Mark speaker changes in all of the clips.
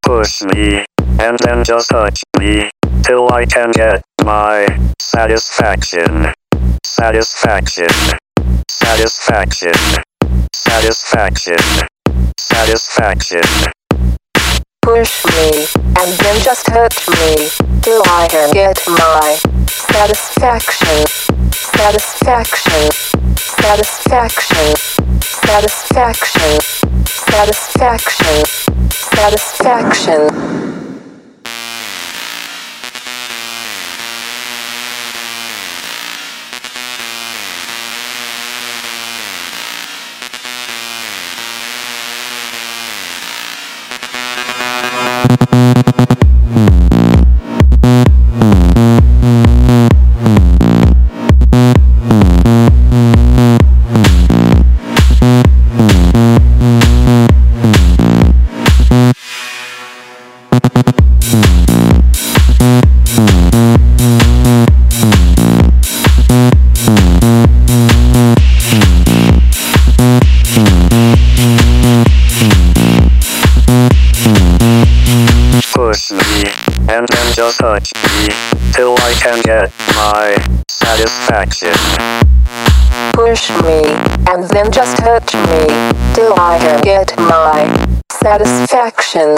Speaker 1: Push me, and then just touch me, till I can get my satisfaction. Satisfaction. Satisfaction. Satisfaction. Satisfaction.
Speaker 2: Push me, and then just touch me, till I can get my satisfaction. Satisfaction. Satisfaction. Satisfaction. Satisfaction. Satisfaction.
Speaker 1: Push me, and then just touch me, till I can get my satisfaction.
Speaker 2: Push me, and then just touch me, till I can get my satisfaction.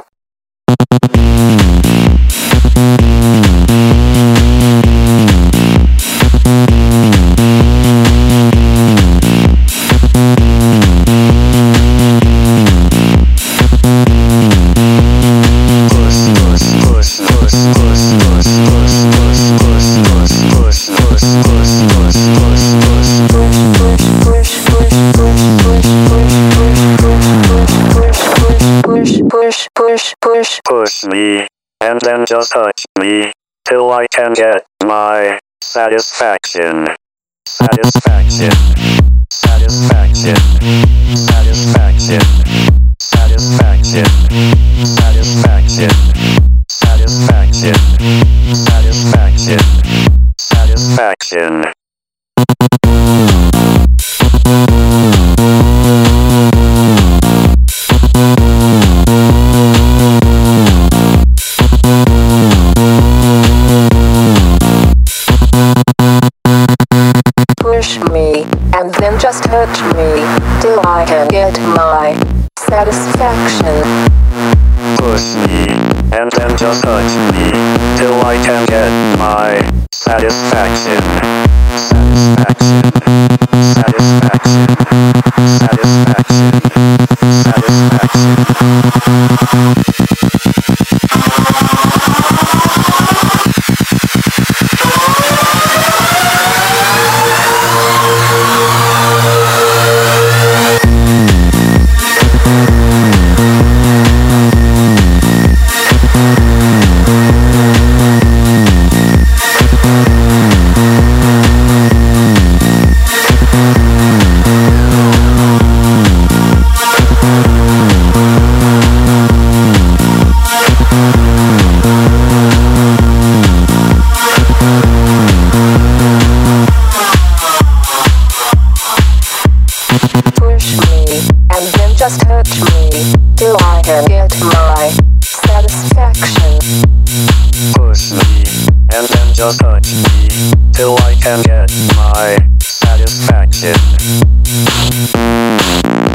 Speaker 1: Push me, and then just touch me, till I can get my satisfaction. Satisfaction. Satisfaction. Satisfaction. Satisfaction. Satisfaction. Satisfaction. Satisfaction. Satisfaction.
Speaker 2: Push me, and then just touch me, till I can get my satisfaction.
Speaker 1: Push me, and then just touch me, till I can get my satisfaction. Satisfaction. Satisfaction. Satisfaction.
Speaker 2: Push me, and then just touch me, till I can get my satisfaction.
Speaker 1: Push me, and then just touch me, till I can get my satisfaction.